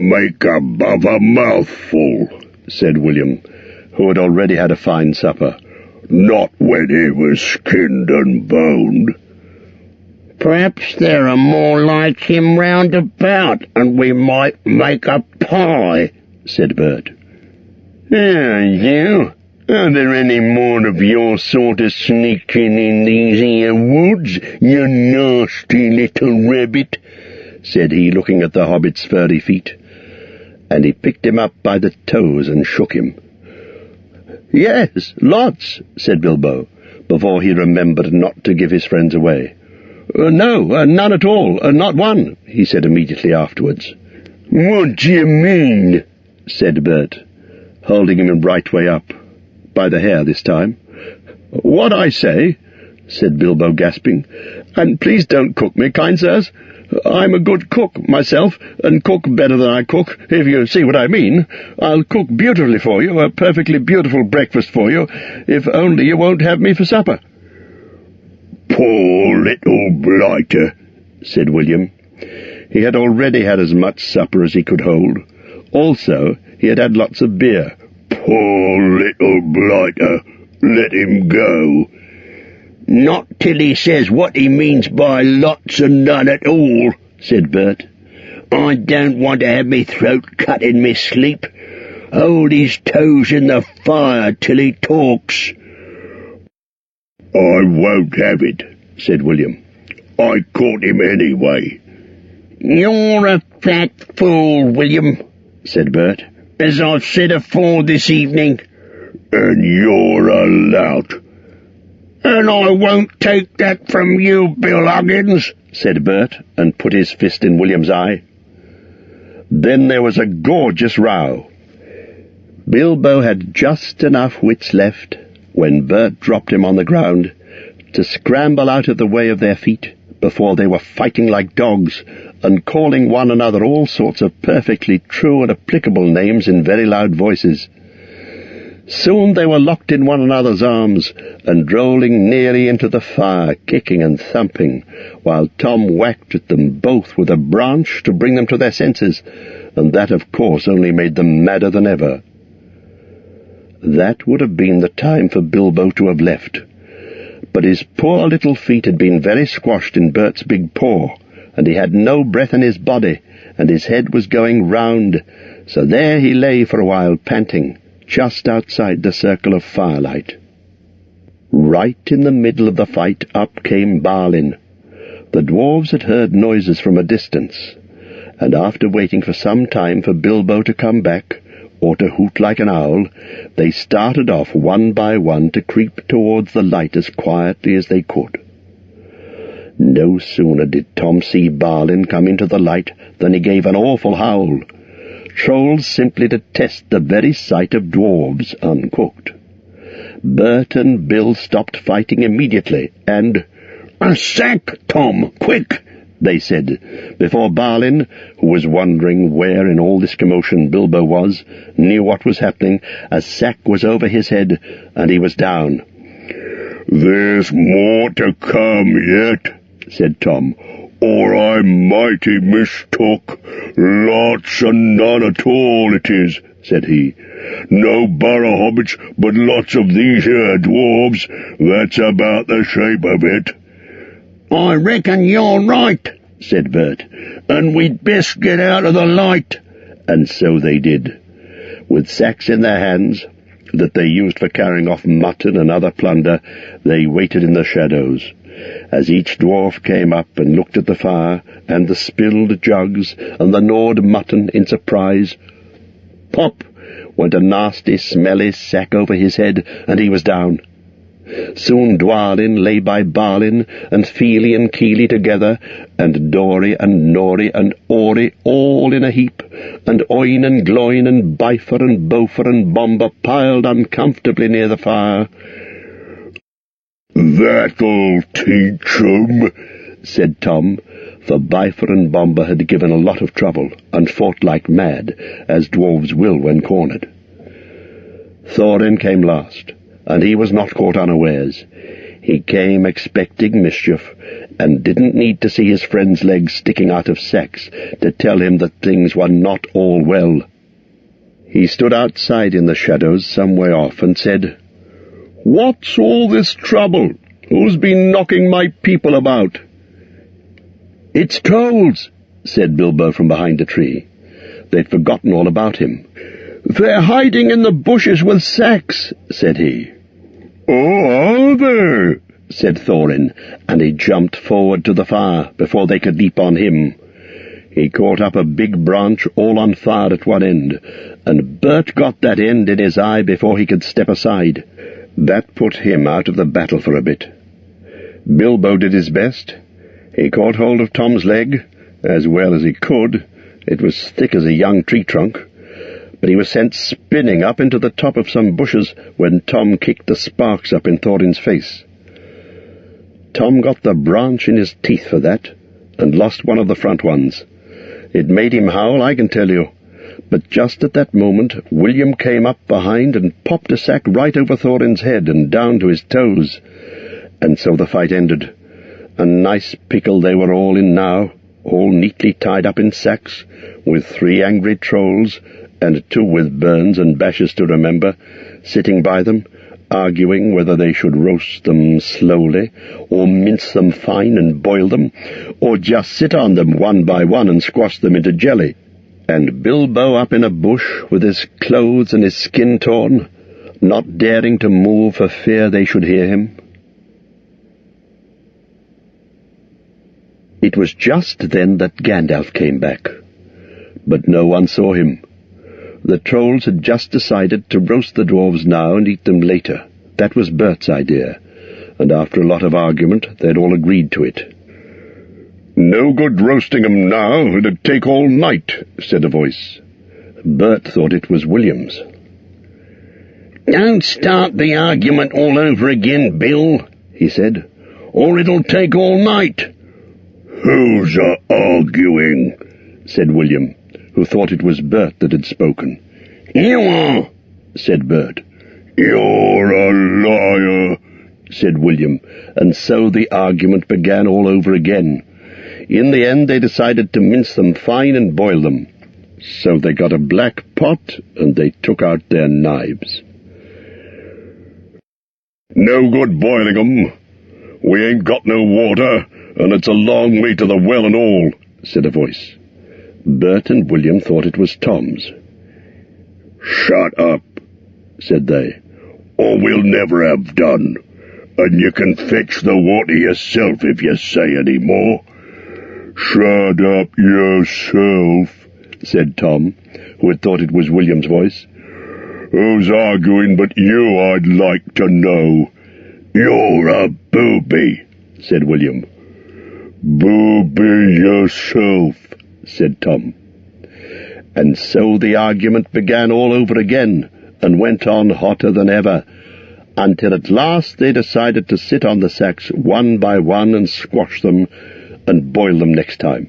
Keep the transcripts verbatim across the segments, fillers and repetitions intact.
make above a mouthful," said William, who had already had a fine supper. "Not when he was skinned and boned." "Perhaps there are more like him round about, and we might make a pie," said Bert. "Ah, you? Are there any more of your sort of sneaking in these here woods, you nasty little rabbit?" said he, looking at the hobbit's furry feet. And he picked him up by the toes and shook him. "Yes, lots," said Bilbo, before he remembered not to give his friends away. Uh, no, uh, none at all, uh, not one," he said immediately afterwards. "What do you mean?" said Bert, holding him right way up, by the hair this time. "What I say," said Bilbo, gasping. "And please don't cook me, kind sirs. I'm a good cook myself, and cook better than I cook, if you see what I mean. I'll cook beautifully for you, a perfectly beautiful breakfast for you, if only you won't have me for supper." "Poor little blighter," said William. He had already had as much supper as he could hold. Also, he had had lots of beer. "Poor little blighter. Let him go." "Not till he says what he means by lots and none at all," said Bert. "I don't want to have me throat cut in me sleep. Hold his toes in the fire till he talks." "I won't have it," said William. "I caught him anyway." "You're a fat fool, William," said Bert, "as I've said afore this evening." "And you're a lout." "And I won't take that from you, Bill Huggins," said Bert, and put his fist in William's eye. Then there was a gorgeous row. Bilbo had just enough wits left, when Bert dropped him on the ground, to scramble out of the way of their feet before they were fighting like dogs and calling one another all sorts of perfectly true and applicable names in very loud voices. Soon they were locked in one another's arms and rolling nearly into the fire, kicking and thumping, while Tom whacked at them both with a branch to bring them to their senses, and that, of course, only made them madder than ever. That would have been the time for Bilbo to have left, but his poor little feet had been very squashed in Bert's big paw, and he had no breath in his body, and his head was going round, so there he lay for a while, panting, just outside the circle of firelight. Right in the middle of the fight up came Balin. The dwarves had heard noises from a distance, and after waiting for some time for Bilbo to come back, or to hoot like an owl, they started off one by one to creep towards the light as quietly as they could. No sooner did Tom see Balin come into the light than he gave an awful howl. Trolls simply detest the very sight of dwarves uncooked. Bert and Bill stopped fighting immediately, and, "A sack, Tom, quick!" they said, before Balin, who was wondering where in all this commotion Bilbo was, knew what was happening. A sack was over his head, and he was down. "There's more to come yet," said Tom, "or I'm mighty mistook. Lots and none at all it is," said he. "No burrow hobbits, but lots of these here dwarves. That's about the shape of it." "I reckon you're right," said Bert, "and we'd best get out of the light." And so they did. With sacks in their hands, that they used for carrying off mutton and other plunder, they waited in the shadows. As each dwarf came up and looked at the fire, and the spilled jugs, and the gnawed mutton in surprise, pop went a nasty, smelly sack over his head, and he was down. Soon Dwalin lay by Balin, and Fili and Kili together, and Dori and Nori and Ori all in a heap, and Oin and Gloin and Bifur and Bofer and Bomber piled uncomfortably near the fire. "That'll teach 'em," said Tom, for Bifur and Bomber had given a lot of trouble, and fought like mad, as dwarves will when cornered. Thorin came last, and he was not caught unawares. He came expecting mischief, and didn't need to see his friend's legs sticking out of sacks to tell him that things were not all well. He stood outside in the shadows some way off and said, "What's all this trouble? Who's been knocking my people about?" "It's trolls," said Bilbo from behind a tree. They'd forgotten all about him. "They're hiding in the bushes with sacks," said he. "Oh, are they?" said Thorin, and he jumped forward to the fire before they could leap on him. He caught up a big branch all on fire at one end, and Bert got that end in his eye before he could step aside. That put him out of the battle for a bit. Bilbo did his best. He caught hold of Tom's leg, as well as he could. It was thick as a young tree trunk, but he was sent spinning up into the top of some bushes when Tom kicked the sparks up in Thorin's face. Tom got the branch in his teeth for that, and lost one of the front ones. It made him howl, I can tell you. But just at that moment, William came up behind and popped a sack right over Thorin's head and down to his toes. And so the fight ended. A nice pickle they were all in now, all neatly tied up in sacks, with three angry trolls, and two with burns and bashes to remember, sitting by them, arguing whether they should roast them slowly, or mince them fine and boil them, or just sit on them one by one and squash them into jelly. And Bilbo up in a bush, with his clothes and his skin torn, not daring to move for fear they should hear him. It was just then that Gandalf came back, but no one saw him. The trolls had just decided to roast the dwarves now and eat them later. That was Bert's idea, and after a lot of argument they'd all agreed to it. "No good roasting 'em now, it'd take all night," said a voice. Bert thought it was William's. "Don't start the argument all over again, Bill," he said, "or it'll take all night." "Who's a-arguing?" said William, who thought it was Bert that had spoken. "You are," said Bert. "You're a liar," said William, and so the argument began all over again. In the end they decided to mince them fine and boil them. So they got a black pot, and they took out their knives. "No good boiling 'em. We ain't got no water, and it's a long way to the well and all," said a voice. Bert and William thought it was Tom's. "Shut up," said they, "or we'll never have done, and you can fetch the water yourself if you say any more." "Shut up yourself," said Tom, who had thought it was William's voice. "Who's arguing but you, I'd like to know?" "You're a booby," said William. "Booby yourself," said Tom. And so the argument began all over again, and went on hotter than ever, until at last they decided to sit on the sacks one by one and squash them, and boil them next time.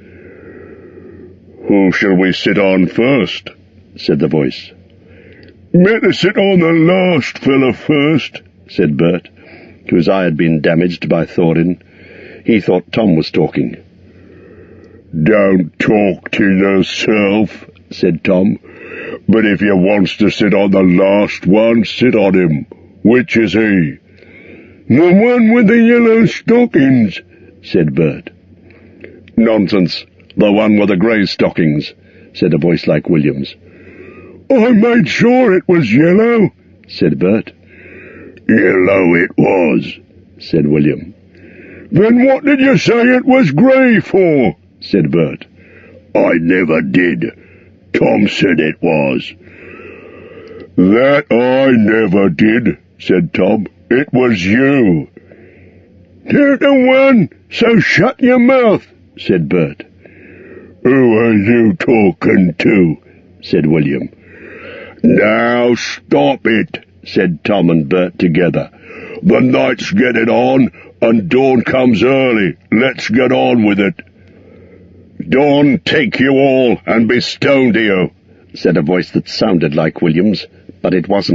"Who shall we sit on first?" said the voice. "Better sit on the last fella first," said Bert, whose eye had been damaged by Thorin. He thought Tom was talking. "Don't talk to yourself," said Tom. "But if you wants to sit on the last one, sit on him. Which is he?" "The one with the yellow stockings," said Bert. "Nonsense, the one with the grey stockings," said a voice like William's. "I made sure it was yellow," said Bert. "Yellow it was," said William. "Then what did you say it was grey for?" said Bert. "I never did. Tom said it was." "That I never did," said Tom. "It was you." "You're the one, so shut your mouth," said Bert. "Who are you talking to?" said William. "Now stop it," said Tom and Bert together. "The night's getting on, and dawn comes early. Let's get on with it." "Dawn take you all, and be stoned to you," said a voice that sounded like William's, but it wasn't.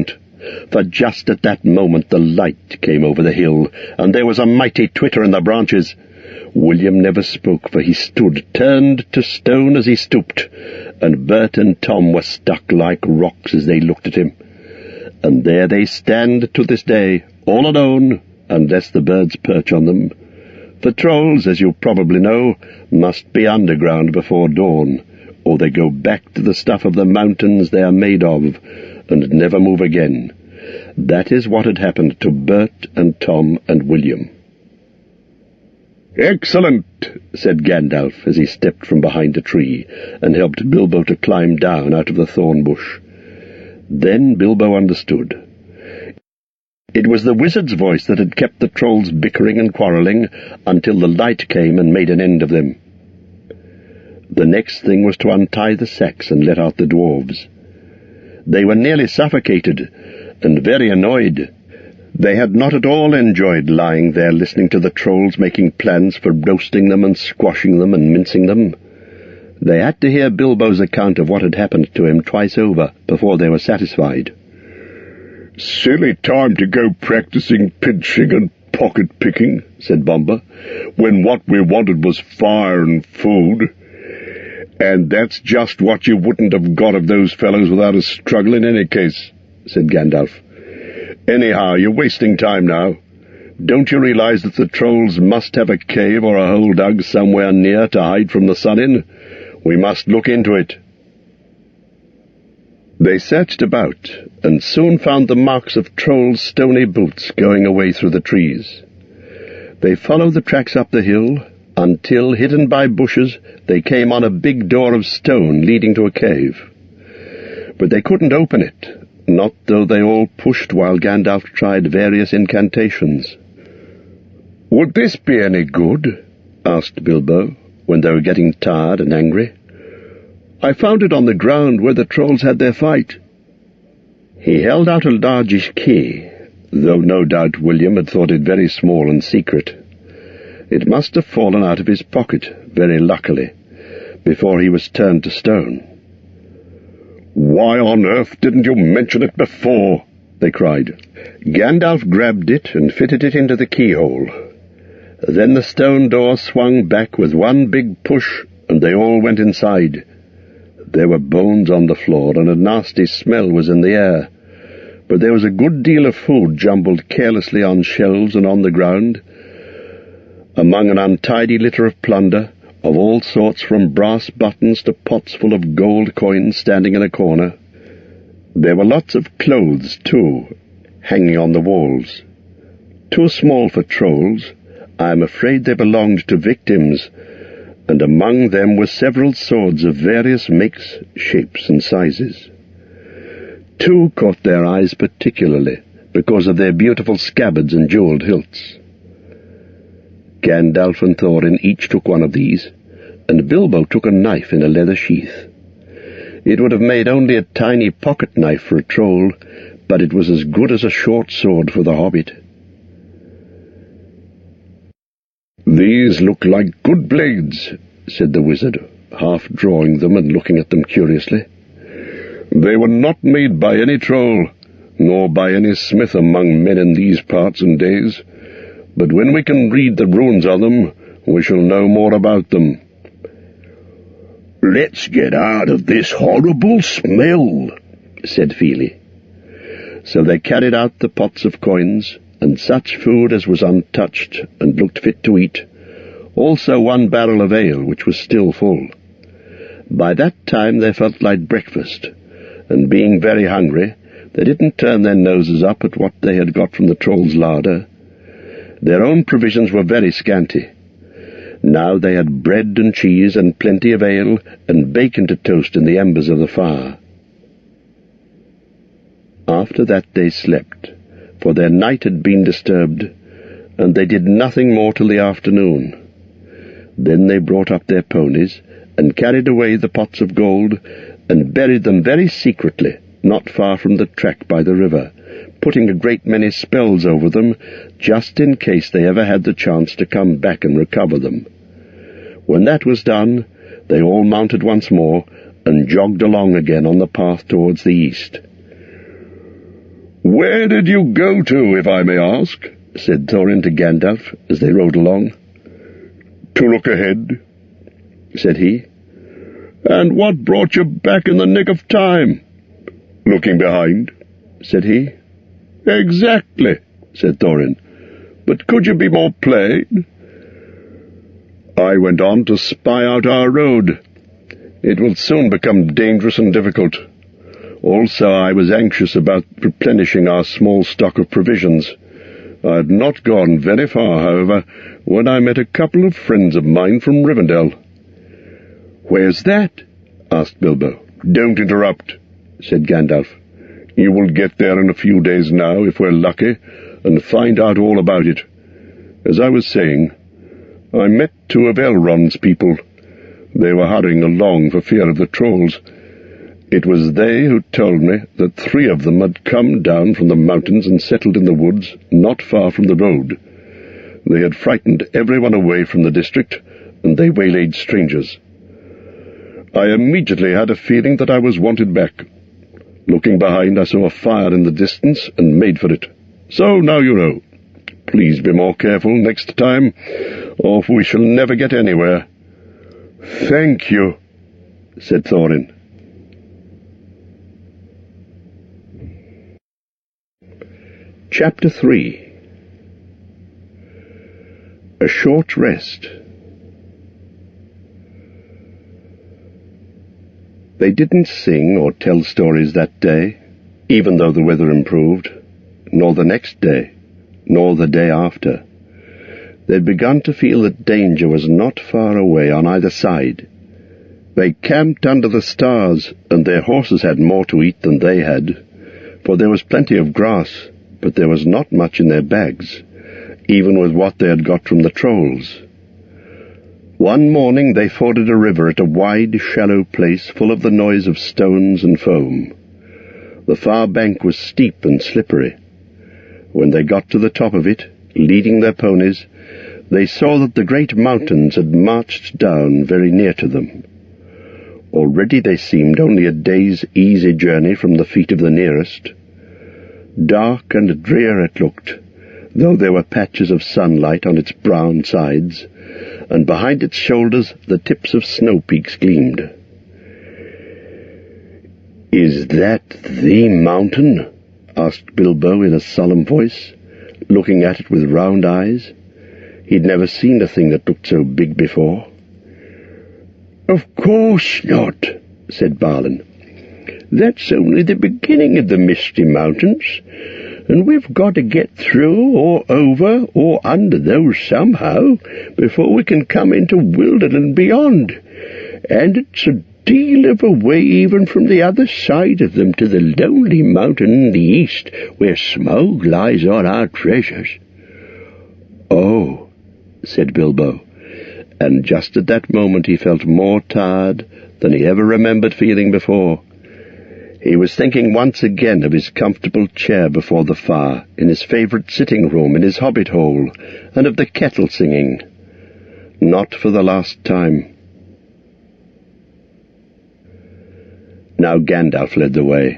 for just at that moment the light came over the hill, and there was a mighty twitter in the branches. William never spoke, for he stood turned to stone as he stooped, and Bert and Tom were stuck like rocks as they looked at him. And there they stand to this day, all alone, unless the birds perch on them. For trolls, as you probably know, must be underground before dawn, or they go back to the stuff of the mountains they are made of, and never move again. That is what had happened to Bert and Tom and William. "Excellent," said Gandalf as he stepped from behind a tree and helped Bilbo to climb down out of the thorn bush. Then Bilbo understood. It was the wizard's voice that had kept the trolls bickering and quarrelling until the light came and made an end of them. The next thing was to untie the sacks and let out the dwarves. They were nearly suffocated and very annoyed. They had not at all enjoyed lying there listening to the trolls making plans for roasting them and squashing them and mincing them. They had to hear Bilbo's account of what had happened to him twice over before they were satisfied. "Silly time to go practicing pinching and pocket-picking," said Bomber, "when what we wanted was fire and food. And that's just what you wouldn't have got of those fellows without a struggle in any case," said Gandalf. "Anyhow, you're wasting time now. Don't you realize that the trolls must have a cave or a hole dug somewhere near to hide from the sun in? We must look into it." They searched about, and soon found the marks of trolls' stony boots going away through the trees. They followed the tracks up the hill, until, hidden by bushes, they came on a big door of stone leading to a cave. But they couldn't open it, not though they all pushed while Gandalf tried various incantations. "Would this be any good?" asked Bilbo, when they were getting tired and angry. "I found it on the ground where the trolls had their fight." He held out a largish key, though no doubt William had thought it very small and secret. It must have fallen out of his pocket, very luckily, before he was turned to stone. "Why on earth didn't you mention it before?" they cried. Gandalf grabbed it and fitted it into the keyhole. Then the stone door swung back with one big push, and they all went inside. There were bones on the floor, and a nasty smell was in the air, but there was a good deal of food jumbled carelessly on shelves and on the ground, among an untidy litter of plunder, of all sorts from brass buttons to pots full of gold coins standing in a corner. There were lots of clothes, too, hanging on the walls. Too small for trolls, I am afraid they belonged to victims, and among them were several swords of various makes, shapes, and sizes. Two caught their eyes particularly, because of their beautiful scabbards and jewelled hilts. Gandalf and Thorin each took one of these, and Bilbo took a knife in a leather sheath. It would have made only a tiny pocket knife for a troll, but it was as good as a short sword for the hobbit. "These look like good blades," said the wizard, half drawing them and looking at them curiously. "They were not made by any troll, nor by any smith among men in these parts and days, but when we can read the runes on them, we shall know more about them." "Let's get out of this horrible smell," said Feely. So they carried out the pots of coins, and such food as was untouched and looked fit to eat, also one barrel of ale which was still full. By that time they felt like breakfast, and being very hungry, they didn't turn their noses up at what they had got from the troll's larder. Their own provisions were very scanty. Now they had bread and cheese and plenty of ale and bacon to toast in the embers of the fire. After that they slept, for their night had been disturbed, and they did nothing more till the afternoon. Then they brought up their ponies, and carried away the pots of gold, and buried them very secretly, not far from the track by the river, putting a great many spells over them, just in case they ever had the chance to come back and recover them. When that was done, they all mounted once more, and jogged along again on the path towards the east. "Where did you go to, if I may ask?" said Thorin to Gandalf as they rode along. "To look ahead," said he. "And what brought you back in the nick of time?" "Looking behind," said he. "Exactly," said Thorin. "But could you be more plain?" "I went on to spy out our road. It will soon become dangerous and difficult. Also, I was anxious about replenishing our small stock of provisions. I had not gone very far, however, when I met a couple of friends of mine from Rivendell." "Where's that?" asked Bilbo. "Don't interrupt," said Gandalf. "You will get there in a few days now, if we're lucky, and find out all about it. As I was saying, I met two of Elrond's people. They were hurrying along for fear of the trolls. It was they who told me that three of them had come down from the mountains and settled in the woods not far from the road. They had frightened everyone away from the district, and they waylaid strangers. I immediately had a feeling that I was wanted back. Looking behind, I saw a fire in the distance and made for it. So now you know. Please be more careful next time, or we shall never get anywhere." "Thank you," said Thorin. Chapter three. A Short Rest. They didn't sing or tell stories that day, even though the weather improved, nor the next day, nor the day after. They'd begun to feel that danger was not far away on either side. They camped under the stars, and their horses had more to eat than they had, for there was plenty of grass, but there was not much in their bags, even with what they had got from the trolls. One morning they forded a river at a wide, shallow place full of the noise of stones and foam. The far bank was steep and slippery. When they got to the top of it, leading their ponies, they saw that the great mountains had marched down very near to them. Already they seemed only a day's easy journey from the feet of the nearest. Dark and drear it looked, though there were patches of sunlight on its brown sides, and behind its shoulders the tips of snow peaks gleamed. "Is that the mountain?" asked Bilbo in a solemn voice, looking at it with round eyes. He'd never seen a thing that looked so big before. "Of course not," said Balin. "That's only the beginning of the Misty Mountains, and we've got to get through or over or under those somehow before we can come into Wilderland beyond, and it's a deal of a way even from the other side of them to the lonely mountain in the east where Smaug lies on our treasures." "Oh," said Bilbo, and just at that moment he felt more tired than he ever remembered feeling before. He was thinking once again of his comfortable chair before the fire, in his favourite sitting room in his hobbit hole, and of the kettle singing. Not for the last time. Now Gandalf led the way.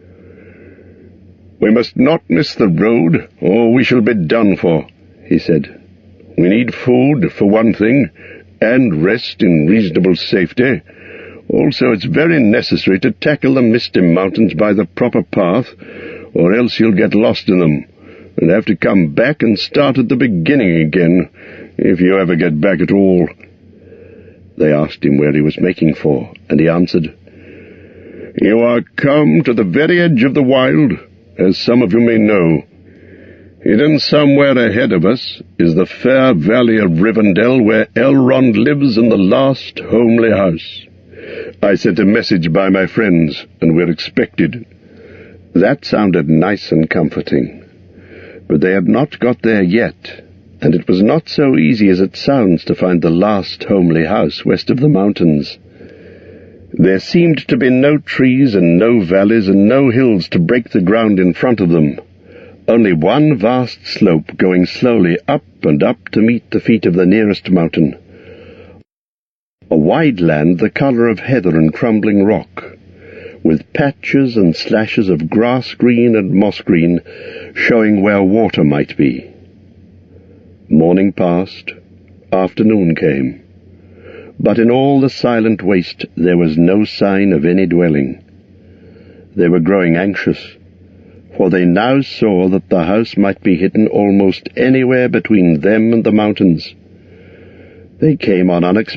"We must not miss the road, or we shall be done for," he said. "We need food, for one thing, and rest in reasonable safety. Also, it's very necessary to tackle the Misty Mountains by the proper path, or else you'll get lost in them, and have to come back and start at the beginning again, if you ever get back at all." They asked him where he was making for, and he answered, "You are come to the very edge of the Wild, as some of you may know. Hidden somewhere ahead of us is the fair valley of Rivendell, where Elrond lives in the last homely house. I sent a message by my friends, and we're expected." That sounded nice and comforting, but they had not got there yet, and it was not so easy as it sounds to find the last homely house west of the mountains. There seemed to be no trees and no valleys and no hills to break the ground in front of them, only one vast slope going slowly up and up to meet the feet of the nearest mountain. A wide land the colour of heather and crumbling rock, with patches and slashes of grass green and moss green showing where water might be. Morning passed, afternoon came, but in all the silent waste there was no sign of any dwelling. They were growing anxious, for they now saw that the house might be hidden almost anywhere between them and the mountains. They came on unexpected